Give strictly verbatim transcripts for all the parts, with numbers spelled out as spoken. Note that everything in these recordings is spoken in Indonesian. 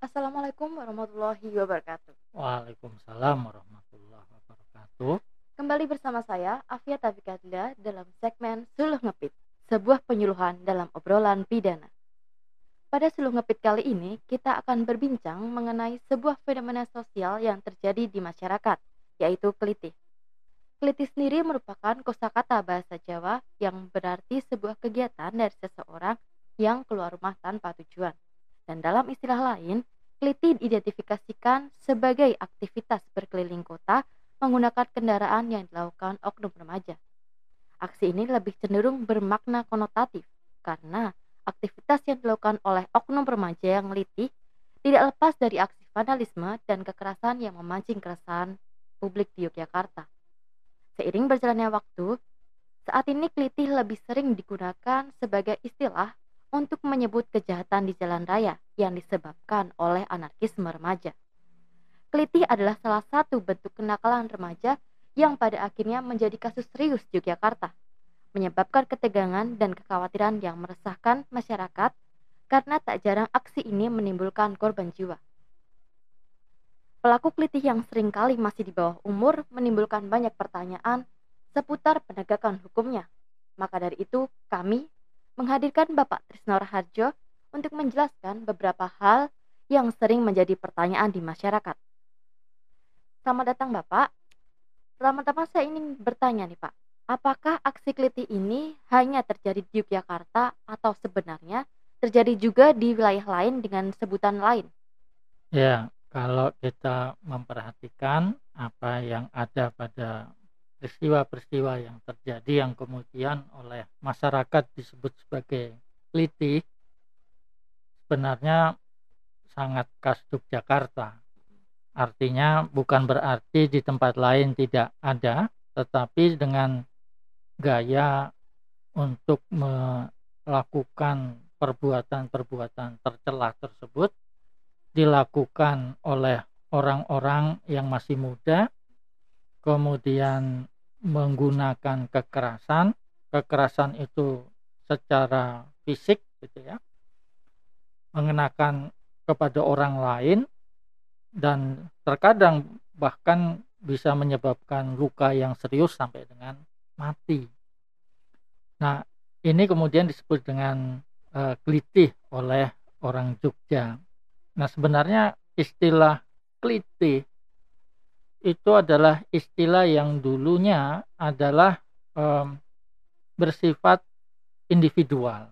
Assalamualaikum warahmatullahi wabarakatuh. Waalaikumsalam warahmatullahi wabarakatuh. Kembali bersama saya, Afia Tafikadila dalam segmen Suluh Ngepit, sebuah penyuluhan dalam obrolan pidana. Pada Suluh Ngepit kali ini, kita akan berbincang mengenai sebuah fenomena sosial yang terjadi di masyarakat, yaitu kelitih. Kelitih sendiri merupakan kosakata bahasa Jawa yang berarti sebuah kegiatan dari seseorang yang keluar rumah tanpa tujuan. Dan dalam istilah lain, kelitih diidentifikasikan sebagai aktivitas berkeliling kota menggunakan kendaraan yang dilakukan oknum remaja. Aksi ini lebih cenderung bermakna konotatif karena aktivitas yang dilakukan oleh oknum remaja yang litih tidak lepas dari aksi vandalisme dan kekerasan yang memancing keresahan publik di Yogyakarta. Seiring berjalannya waktu, saat ini kelitih lebih sering digunakan sebagai istilah untuk menyebut kejahatan di jalan raya yang disebabkan oleh anarkisme remaja. Kelitih adalah salah satu bentuk kenakalan remaja yang pada akhirnya menjadi kasus serius di Yogyakarta, menyebabkan ketegangan dan kekhawatiran yang meresahkan masyarakat karena tak jarang aksi ini menimbulkan korban jiwa. Pelaku kelitih yang seringkali masih di bawah umur menimbulkan banyak pertanyaan seputar penegakan hukumnya. Maka dari itu, kami menghadirkan Bapak Trisno Raharjo untuk menjelaskan beberapa hal yang sering menjadi pertanyaan di masyarakat. Selamat datang Bapak. Pertama-tama saya ingin bertanya nih Pak, apakah aksi kelitih ini hanya terjadi di Yogyakarta atau sebenarnya terjadi juga di wilayah lain dengan sebutan lain? Ya, kalau kita memperhatikan apa yang ada pada peristiwa-peristiwa yang terjadi yang kemudian oleh masyarakat disebut sebagai kelitih, sebenarnya sangat khas Yogyakarta. Artinya bukan berarti di tempat lain tidak ada, tetapi dengan gaya untuk melakukan perbuatan-perbuatan tercela tersebut dilakukan oleh orang-orang yang masih muda, kemudian menggunakan kekerasan, kekerasan itu secara fisik gitu ya, mengenakan kepada orang lain dan terkadang bahkan bisa menyebabkan luka yang serius sampai dengan mati. Nah, ini kemudian disebut dengan uh, kelitih oleh orang Jogja. Nah, sebenarnya istilah kelitih itu adalah istilah yang dulunya adalah um, bersifat individual.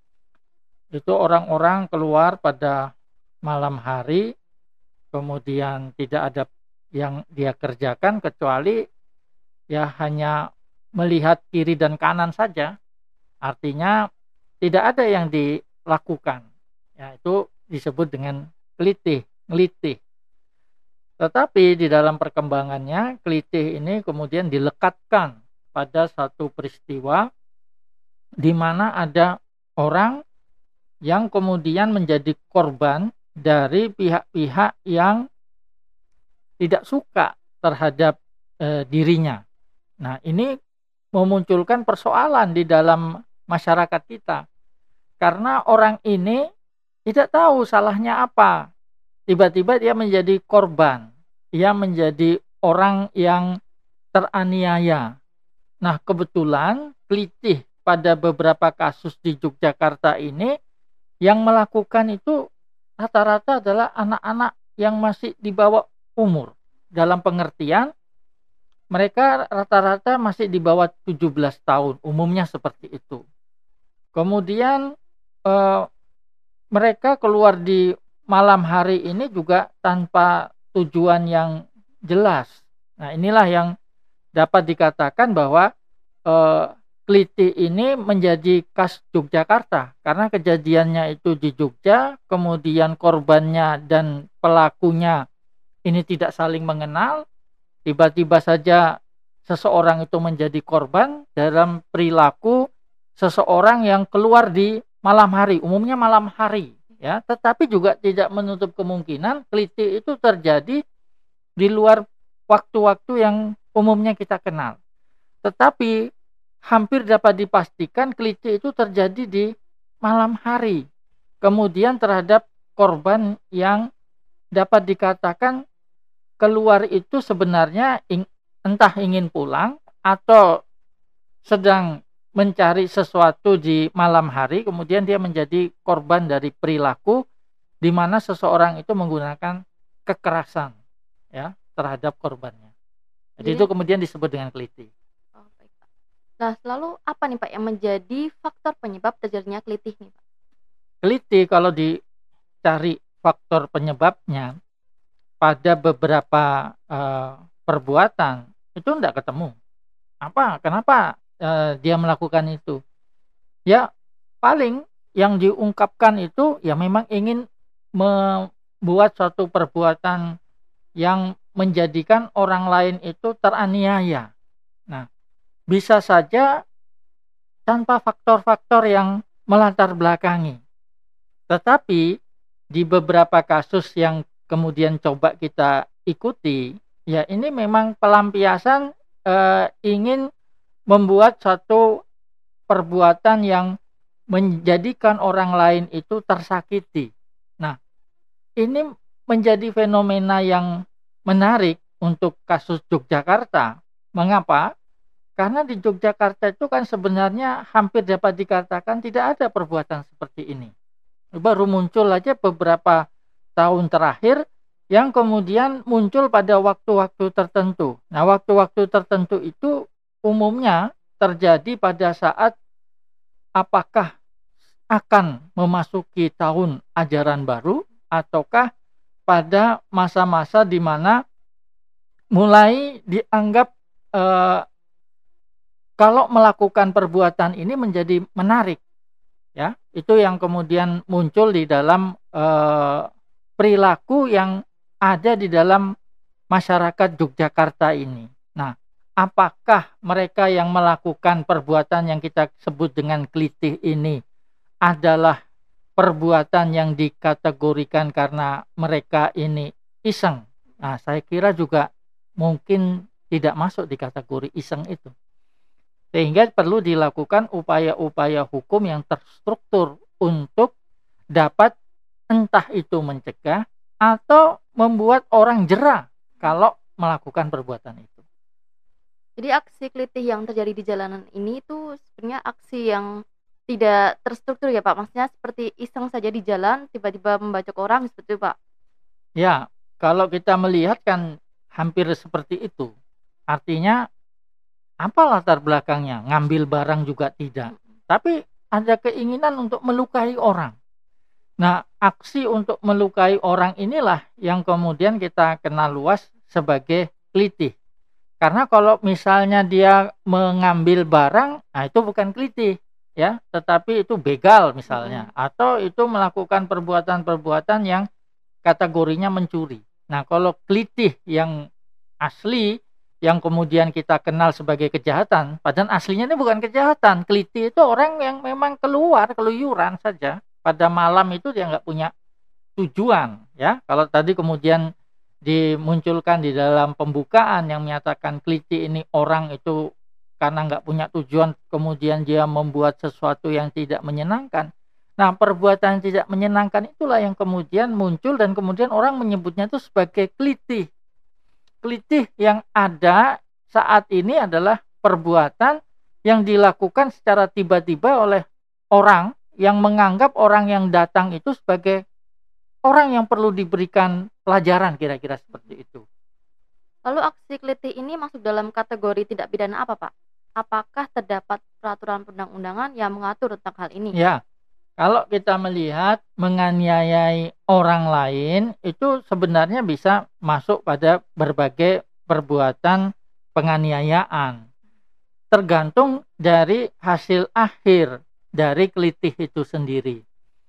Itu orang-orang keluar pada malam hari, kemudian tidak ada yang dia kerjakan kecuali ya hanya melihat kiri dan kanan saja. Artinya tidak ada yang dilakukan. Ya, itu disebut dengan kelitih, ngelitih. Tetapi di dalam perkembangannya, kelitih ini kemudian dilekatkan pada satu peristiwa di mana ada orang yang kemudian menjadi korban dari pihak-pihak yang tidak suka terhadap e, dirinya. Nah, ini memunculkan persoalan di dalam masyarakat kita. Karena orang ini tidak tahu salahnya apa. Tiba-tiba dia menjadi korban. Dia menjadi orang yang teraniaya. Nah, kebetulan kelitih pada beberapa kasus di Yogyakarta ini yang melakukan itu rata-rata adalah anak-anak yang masih di bawah umur. Dalam pengertian mereka rata-rata masih di bawah tujuh belas tahun, umumnya seperti itu. Kemudian eh, mereka keluar di malam hari ini juga tanpa tujuan yang jelas. Nah, inilah yang dapat dikatakan bahwa eh, kelitih ini menjadi khas Yogyakarta karena kejadiannya itu di Jogja, kemudian korbannya dan pelakunya ini tidak saling mengenal, tiba-tiba saja seseorang itu menjadi korban dalam perilaku seseorang yang keluar di malam hari, umumnya malam hari, ya. Tetapi juga tidak menutup kemungkinan kelitih itu terjadi di luar waktu-waktu yang umumnya kita kenal. Tetapi hampir dapat dipastikan kelitih itu terjadi di malam hari. Kemudian terhadap korban yang dapat dikatakan keluar itu sebenarnya ing, entah ingin pulang atau sedang mencari sesuatu di malam hari, kemudian dia menjadi korban dari perilaku di mana seseorang itu menggunakan kekerasan ya terhadap korbannya. Jadi itu Jadi, kemudian disebut dengan kelitih. oh, baik, Pak. Nah, lalu apa nih Pak yang menjadi faktor penyebab terjadinya kelitih nih Pak? Kelitih kalau dicari faktor penyebabnya pada beberapa eh, perbuatan itu tidak ketemu. Apa? Kenapa eh, dia melakukan itu? Ya paling yang diungkapkan itu ya memang ingin membuat suatu perbuatan yang menjadikan orang lain itu teraniaya. Nah, bisa saja tanpa faktor-faktor yang melatar belakangi. Tetapi di beberapa kasus yang kemudian coba kita ikuti, ya ini memang pelampiasan eh, ingin membuat satu perbuatan yang menjadikan orang lain itu tersakiti. Nah, ini menjadi fenomena yang menarik untuk kasus Yogyakarta. Mengapa? Karena di Yogyakarta itu kan sebenarnya hampir dapat dikatakan tidak ada perbuatan seperti ini. Baru muncul aja beberapa tahun terakhir yang kemudian muncul pada waktu-waktu tertentu. Nah, waktu-waktu tertentu itu umumnya terjadi pada saat apakah akan memasuki tahun ajaran baru ataukah pada masa-masa di mana mulai dianggap eh, kalau melakukan perbuatan ini menjadi menarik, ya itu yang kemudian muncul di dalam eh, perilaku yang ada di dalam masyarakat Yogyakarta ini. Nah, apakah mereka yang melakukan perbuatan yang kita sebut dengan kelitih ini adalah perbuatan yang dikategorikan karena mereka ini iseng? Nah, saya kira juga mungkin tidak masuk di kategori iseng itu. Sehingga perlu dilakukan upaya-upaya hukum yang terstruktur untuk dapat entah itu mencegah atau membuat orang jera kalau melakukan perbuatan itu. Jadi aksi kelitih yang terjadi di jalanan ini tuh sebenarnya aksi yang tidak terstruktur ya Pak? Maksudnya seperti iseng saja di jalan tiba-tiba membacok orang seperti itu Pak? Ya, kalau kita melihat kan hampir seperti itu. Artinya apa latar belakangnya? Ngambil barang juga tidak. Tapi ada keinginan untuk melukai orang. Nah, aksi untuk melukai orang inilah yang kemudian kita kenal luas sebagai kelitih. Karena kalau misalnya dia mengambil barang, nah itu bukan kelitih, ya, tetapi itu begal misalnya, Mm-hmm. atau itu melakukan perbuatan-perbuatan yang kategorinya mencuri. Nah, kalau kelitih yang asli yang kemudian kita kenal sebagai kejahatan, padahal aslinya ini bukan kejahatan. Kelitih itu orang yang memang keluar, keluyuran saja. Pada malam itu dia nggak punya tujuan, ya. Kalau tadi kemudian dimunculkan di dalam pembukaan yang menyatakan kelitih ini orang itu karena nggak punya tujuan, kemudian dia membuat sesuatu yang tidak menyenangkan. Nah, perbuatan tidak menyenangkan itulah yang kemudian muncul dan kemudian orang menyebutnya itu sebagai kelitih. Kelitih yang ada saat ini adalah perbuatan yang dilakukan secara tiba-tiba oleh orang yang menganggap orang yang datang itu sebagai orang yang perlu diberikan pelajaran, kira-kira seperti itu. Lalu aksi kelitih ini masuk dalam kategori tindak pidana apa Pak? Apakah terdapat peraturan perundang-undangan yang mengatur tentang hal ini? Ya, kalau kita melihat menganiayai orang lain itu sebenarnya bisa masuk pada berbagai perbuatan penganiayaan. Tergantung dari hasil akhir dari kelitih itu sendiri.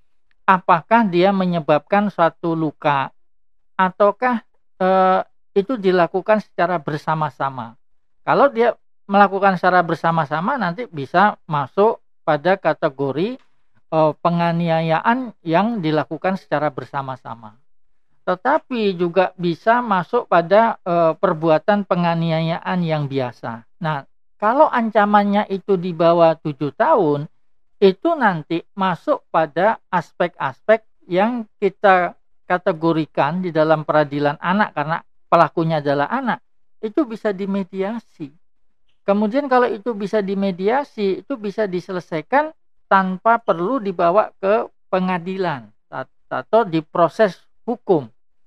Apakah dia menyebabkan suatu luka ataukah eh, itu dilakukan secara bersama-sama. Kalau dia melakukan secara bersama-sama nanti bisa masuk pada kategori eh, penganiayaan yang dilakukan secara bersama-sama. Tetapi juga bisa masuk pada eh, perbuatan penganiayaan yang biasa. Nah, kalau ancamannya itu di bawah tujuh tahun, itu nanti masuk pada aspek-aspek yang kita dikategorikan di dalam peradilan anak karena pelakunya adalah anak, itu bisa dimediasi. Kemudian kalau itu bisa dimediasi, itu bisa diselesaikan tanpa perlu dibawa ke pengadilan atau diproses hukum.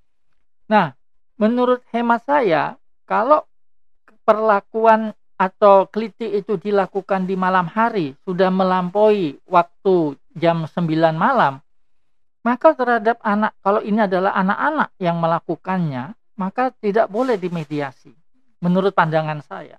Nah, menurut hemat saya, kalau perlakuan atau keliti itu dilakukan di malam hari, sudah melampaui waktu jam sembilan malam, maka terhadap anak, kalau ini adalah anak-anak yang melakukannya, maka tidak boleh dimediasi, menurut pandangan saya.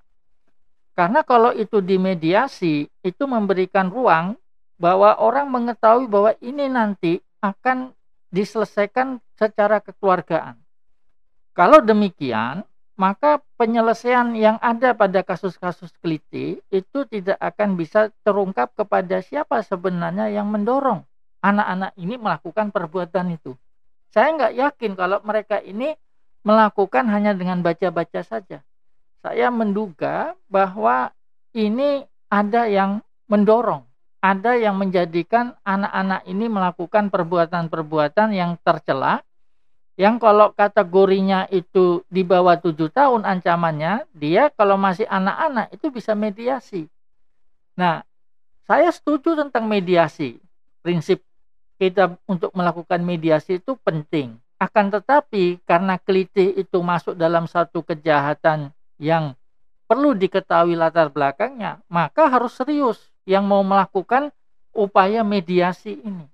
Karena kalau itu dimediasi, itu memberikan ruang bahwa orang mengetahui bahwa ini nanti akan diselesaikan secara kekeluargaan. Kalau demikian, maka penyelesaian yang ada pada kasus-kasus keliti itu tidak akan bisa terungkap kepada siapa sebenarnya yang mendorong anak-anak ini melakukan perbuatan itu. Saya nggak yakin kalau mereka ini melakukan hanya dengan baca-baca saja. Saya menduga bahwa ini ada yang mendorong, ada yang menjadikan anak-anak ini melakukan perbuatan-perbuatan yang tercela, yang kalau kategorinya itu di bawah tujuh tahun ancamannya, dia kalau masih anak-anak itu bisa mediasi. Nah, saya setuju tentang mediasi. Prinsip kita untuk melakukan mediasi itu penting. Akan tetapi karena keliti itu masuk dalam satu kejahatan yang perlu diketahui latar belakangnya, maka harus serius yang mau melakukan upaya mediasi ini.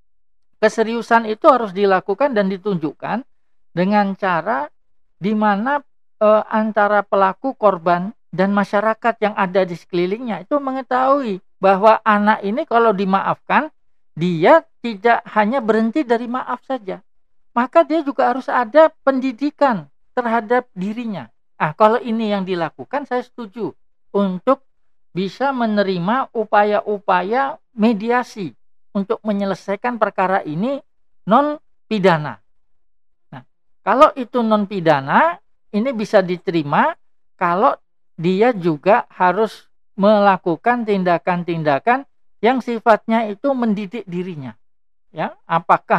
Keseriusan itu harus dilakukan dan ditunjukkan dengan cara di mana e, antara pelaku, korban, dan masyarakat yang ada di sekelilingnya itu mengetahui bahwa anak ini kalau dimaafkan, dia tidak hanya berhenti dari maaf saja. Maka dia juga harus ada pendidikan terhadap dirinya. Ah, kalau ini yang dilakukan, saya setuju untuk bisa menerima upaya-upaya mediasi untuk menyelesaikan perkara ini non pidana. Nah, kalau itu non pidana, ini bisa diterima kalau dia juga harus melakukan tindakan-tindakan yang sifatnya itu mendidik dirinya. Ya, apakah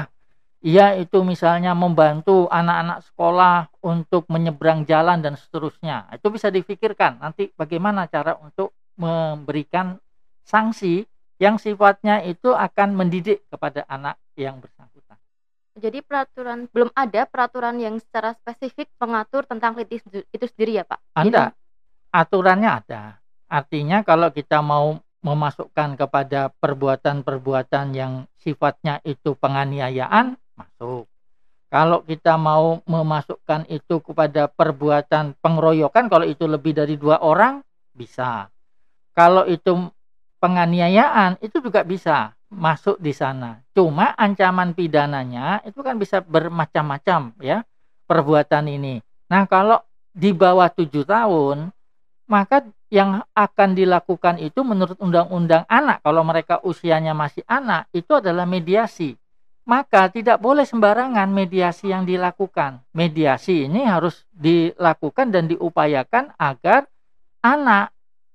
ia itu misalnya membantu anak-anak sekolah untuk menyeberang jalan dan seterusnya. Itu bisa difikirkan nanti bagaimana cara untuk memberikan sanksi yang sifatnya itu akan mendidik kepada anak yang bersangkutan. Jadi peraturan belum ada peraturan yang secara spesifik mengatur tentang keliti itu sendiri ya Pak? Ada, aturannya ada. Artinya kalau kita mau memasukkan kepada perbuatan-perbuatan yang sifatnya itu penganiayaan, masuk. Kalau kita mau memasukkan itu kepada perbuatan pengeroyokan, kalau itu lebih dari dua orang, bisa. Kalau itu penganiayaan, itu juga bisa masuk di sana. Cuma ancaman pidananya itu kan bisa bermacam-macam ya perbuatan ini. Nah, kalau di bawah tujuh tahun, maka yang akan dilakukan itu menurut undang-undang anak, kalau mereka usianya masih anak, itu adalah mediasi. Maka tidak boleh sembarangan mediasi yang dilakukan. Mediasi ini harus dilakukan dan diupayakan agar anak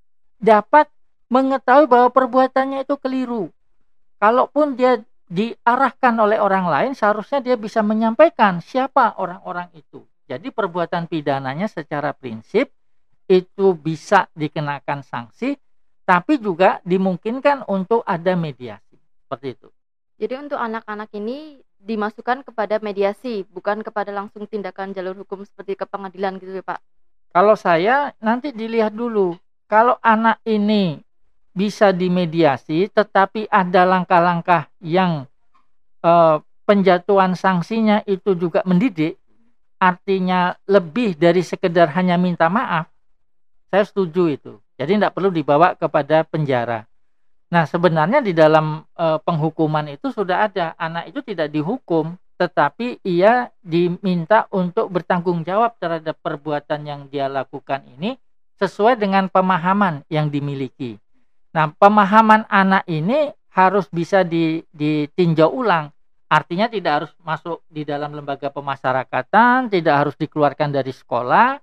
dapat mengetahui bahwa perbuatannya itu keliru. Kalaupun dia diarahkan oleh orang lain, seharusnya dia bisa menyampaikan siapa orang-orang itu. Jadi perbuatan pidananya secara prinsip itu bisa dikenakan sanksi, tapi juga dimungkinkan untuk ada mediasi. Seperti itu. Jadi untuk anak-anak ini dimasukkan kepada mediasi, bukan kepada langsung tindakan jalur hukum seperti ke pengadilan gitu ya Pak? Kalau saya nanti dilihat dulu. Kalau anak ini bisa dimediasi, tetapi ada langkah-langkah yang eh, penjatuhan sanksinya itu juga mendidik, artinya lebih dari sekedar hanya minta maaf, saya setuju itu. Jadi tidak perlu dibawa kepada penjara. Nah, sebenarnya di dalam e, penghukuman itu sudah ada, anak itu tidak dihukum, tetapi ia diminta untuk bertanggung jawab terhadap perbuatan yang dia lakukan ini sesuai dengan pemahaman yang dimiliki. Nah, pemahaman anak ini harus bisa ditinjau ulang. Artinya tidak harus masuk di dalam lembaga pemasyarakatan, tidak harus dikeluarkan dari sekolah.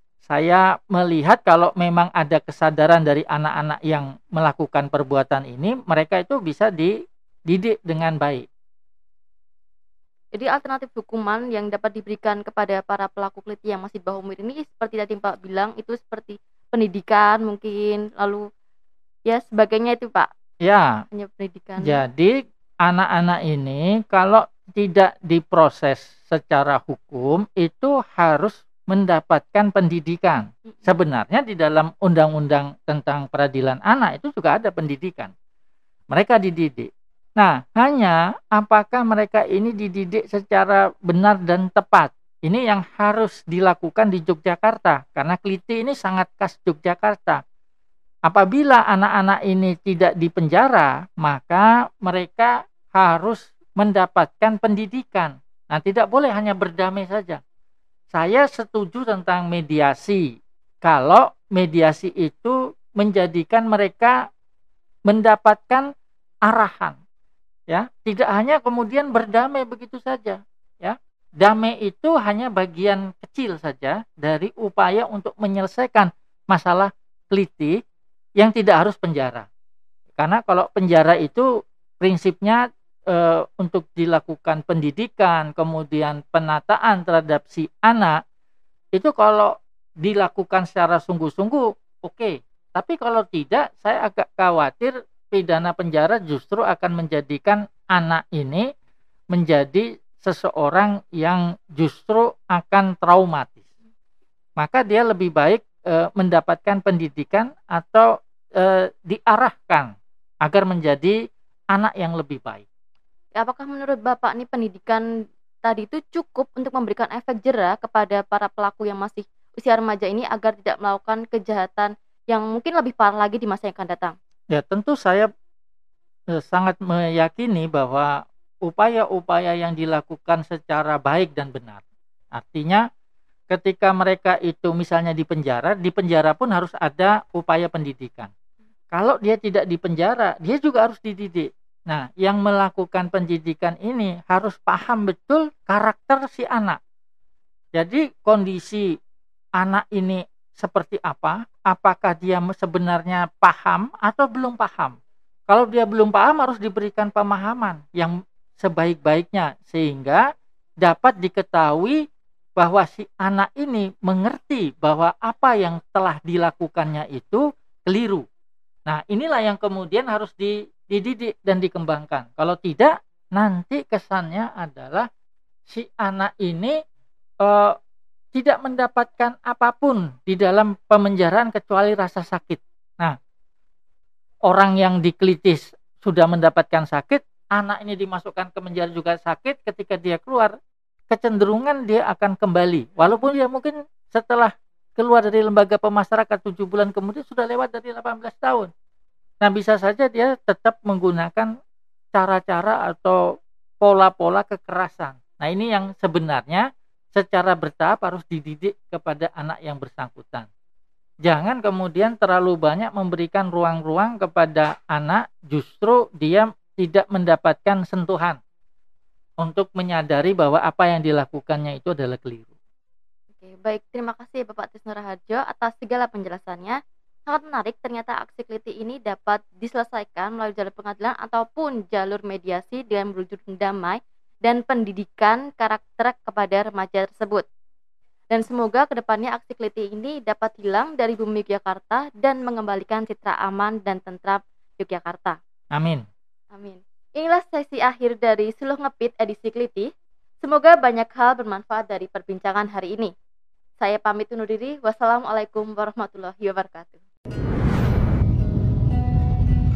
Saya melihat kalau memang ada kesadaran dari anak-anak yang melakukan perbuatan ini, mereka itu bisa dididik dengan baik. Jadi alternatif hukuman yang dapat diberikan kepada para pelaku keliti yang masih di bawah umur ini seperti tadi Pak bilang itu seperti pendidikan mungkin, lalu ya sebagainya itu Pak, Ya, hanya pendidikan. jadi anak-anak ini kalau tidak diproses secara hukum itu harus mendapatkan pendidikan. Mhm. Sebenarnya di dalam undang-undang tentang peradilan anak itu juga ada pendidikan. Mereka dididik. Nah, hanya apakah mereka ini dididik secara benar dan tepat? Ini yang harus dilakukan di Yogyakarta karena keliti ini sangat khas Yogyakarta. Apabila anak-anak ini tidak dipenjara, maka mereka harus mendapatkan pendidikan. Nah, tidak boleh hanya berdamai saja. Saya setuju tentang mediasi. Kalau mediasi itu menjadikan mereka mendapatkan arahan, ya, tidak hanya kemudian berdamai begitu saja, ya. Damai itu hanya bagian kecil saja dari upaya untuk menyelesaikan masalah keliti yang tidak harus penjara. Karena kalau penjara itu prinsipnya e, untuk dilakukan pendidikan, kemudian penataan terhadap si anak, itu kalau dilakukan secara sungguh-sungguh, oke. Okay. Tapi kalau tidak, saya agak khawatir pidana penjara justru akan menjadikan anak ini menjadi seseorang yang justru akan traumatis. Maka dia lebih baik e, mendapatkan pendidikan atau e, diarahkan agar menjadi anak yang lebih baik. Apakah menurut Bapak nih pendidikan tadi itu cukup untuk memberikan efek jera kepada para pelaku yang masih usia remaja ini agar tidak melakukan kejahatan yang mungkin lebih parah lagi di masa yang akan datang? Ya, tentu saya e, sangat meyakini bahwa upaya-upaya yang dilakukan secara baik dan benar. Artinya ketika mereka itu misalnya di penjara, di penjara pun harus ada upaya pendidikan. Kalau dia tidak di penjara, dia juga harus dididik. Nah, yang melakukan pendidikan ini harus paham betul karakter si anak. Jadi kondisi anak ini seperti apa? Apakah dia sebenarnya paham atau belum paham? Kalau dia belum paham harus diberikan pemahaman yang sebaik-baiknya sehingga dapat diketahui bahwa si anak ini mengerti bahwa apa yang telah dilakukannya itu keliru. Nah, inilah yang kemudian harus dididik dan dikembangkan. Kalau tidak, nanti kesannya adalah si anak ini eh, tidak mendapatkan apapun di dalam pemenjaraan kecuali rasa sakit. Nah, orang yang dikelitis sudah mendapatkan sakit, anak ini dimasukkan ke penjara juga sakit, ketika dia keluar, kecenderungan dia akan kembali. Walaupun dia mungkin setelah keluar dari lembaga pemasyarakat tujuh bulan kemudian sudah lewat dari delapan belas tahun. Nah, bisa saja dia tetap menggunakan cara-cara atau pola-pola kekerasan. Nah, ini yang sebenarnya secara bertahap harus dididik kepada anak yang bersangkutan. Jangan kemudian terlalu banyak memberikan ruang-ruang kepada anak, justru dia tidak mendapatkan sentuhan untuk menyadari bahwa apa yang dilakukannya itu adalah keliru. Oke, baik. Terima kasih Bapak Tisno Raharjo atas segala penjelasannya. Sangat menarik, ternyata aksi keliti ini dapat diselesaikan melalui jalur pengadilan ataupun jalur mediasi dengan berujung damai dan pendidikan karakter kepada remaja tersebut. Dan semoga kedepannya aksi keliti ini dapat hilang dari bumi Yogyakarta dan mengembalikan citra aman dan tentram Yogyakarta. Amin. Amin. Inilah sesi akhir dari Suluh Ngepit edisi keliti. Semoga banyak hal bermanfaat dari perbincangan hari ini. Saya pamit undur diri. Wassalamualaikum warahmatullahi wabarakatuh.